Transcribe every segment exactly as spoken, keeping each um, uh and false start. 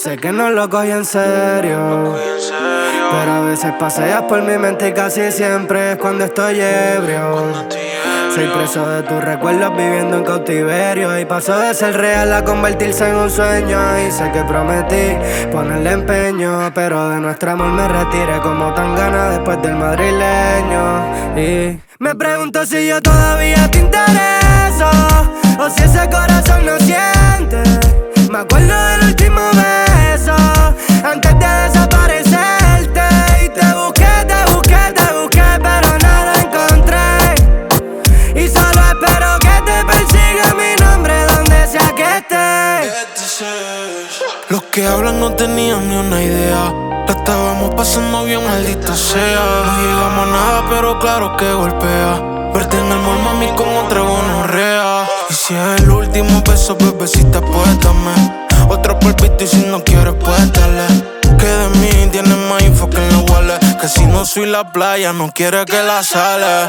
Sé que no lo cogí en serio, pero a veces paseas por mi mente y casi siempre es cuando estoy ebrio. Soy preso de tus recuerdos viviendo en cautiverio, y paso de ser real a convertirse en un sueño. Y sé que prometí ponerle empeño, pero de nuestro amor me retiré como tan gana después del madrileño. Y me pregunto si yo todavía te intereso, o si ese corazón no siente. Me acuerdo del último beso antes de desaparecerte, y te busqué, te busqué, te busqué, pero nada encontré. Y solo espero que te persiga mi nombre donde sea que estés. Los que hablan no tenían ni una idea. La estábamos pasando bien, maldita sea. No llegamos a nada, pero claro que golpea. Verte en el mall, mami, con otra gonorrea. Y si es el último beso, bebecita, pues dame otro polvito, y si no quieres, pues dale. Que de mí tienes más info que en la wallet. Que si no soy la playa, no quiere que la sale.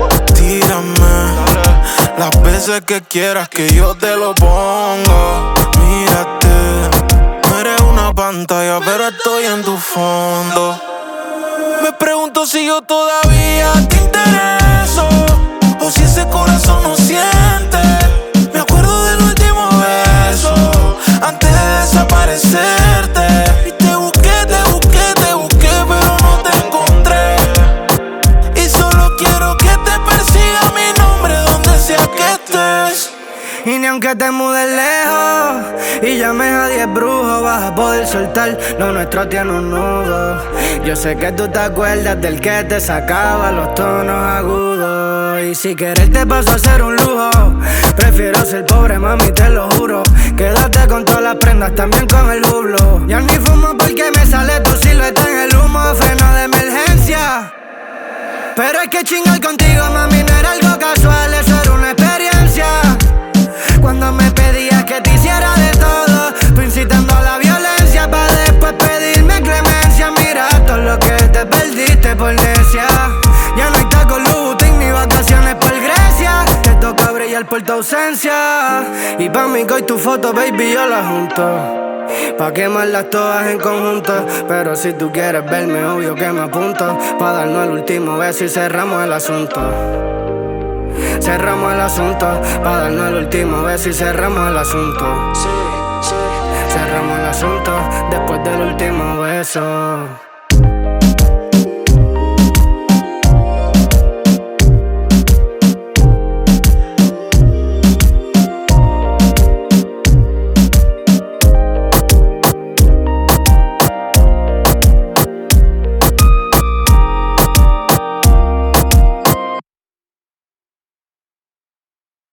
Tírame las veces que quieras que yo te lo pongo. Mírate, no eres una pantalla, pero estoy en tu fondo. Me pregunto si yo todavía te intereso, o si ese corazón no siente. Me acuerdo del último beso antes de desaparecerte. Y te busqué, te busqué, te busqué, pero no te encontré. Y solo quiero que te persiga mi nombre donde sea que estés. Y ni aunque te mudes lejos y llames a diez brujos, vas a poder soltar lo nuestro tiene un nudo. Yo sé que tú te acuerdas del que te sacaba los tonos agudos. Y si querer te paso a ser un lujo, prefiero ser pobre, mami, te lo juro. Quédate con todas las prendas, también con el jublo. Ya ni fumo porque me sale tu silueta en el humo, freno de emergencia. Pero es que chingar contigo, mami, no era algo casual, eso era una experiencia. Cuando me pedías que te hiciera de todo, tú incitando a la violencia, pa' después pedirme clemencia. Mira todo lo que te perdiste por necia. Ya no hay tacos, Louboutin ni vacaciones por Grecia. Te toca brillar por tu ausencia. Y pa' mí que hoy tu foto, baby, yo la junto, pa' quemarlas todas en conjunto. Pero si tú quieres verme, obvio que me apunto, pa' darnos el último beso y cerramos el asunto. Cerramos el asunto, pa' darnos el último beso y cerramos el asunto. Cerramos el asunto después del último beso.